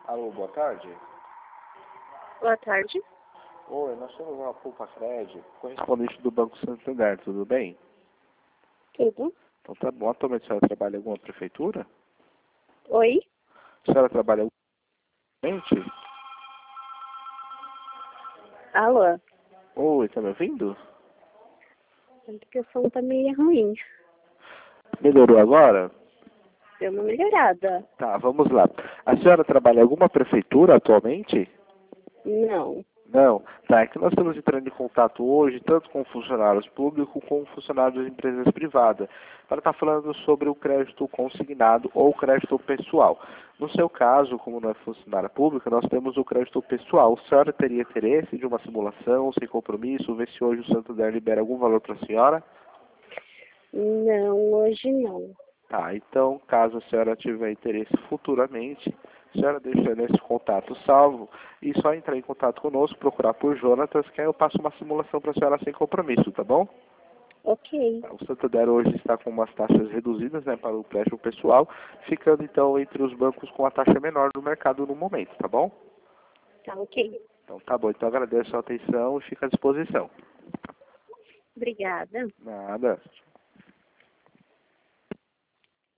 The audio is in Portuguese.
Alô, boa tarde. Boa tarde. Oi, nós somos uma Poupa Cred, correspondente do Banco Santander, tudo bem? Tudo. Então tá bom. Atualmente a senhora trabalha em alguma prefeitura? Oi? A senhora trabalha atualmente? Alô? Oi, tá me ouvindo? A ligação tá meio ruim. Melhorou agora? Deu uma melhorada. Tá, vamos lá. A senhora trabalha em alguma prefeitura atualmente? Não. Não. Tá, é que nós estamos entrando em contato hoje, tanto com funcionários públicos como funcionários de empresas privadas, para estar falando sobre o crédito consignado ou crédito pessoal. No seu caso, como não é funcionária pública, nós temos o crédito pessoal. A senhora teria interesse de uma simulação, sem compromisso, ver se hoje o Santander libera algum valor para a senhora? Não, hoje não. Tá, então, caso a senhora tiver interesse futuramente, a senhora deixa nesse contato salvo e só entrar em contato conosco, procurar por Jonatas, que aí eu passo uma simulação para a senhora sem compromisso, tá bom? Ok. O Santander hoje está com umas taxas reduzidas, né, para o empréstimo pessoal, ficando então entre os bancos com a taxa menor do mercado no momento, tá bom? Tá ok. Então tá bom, então agradeço a sua atenção e fico à disposição. Obrigada. Nada.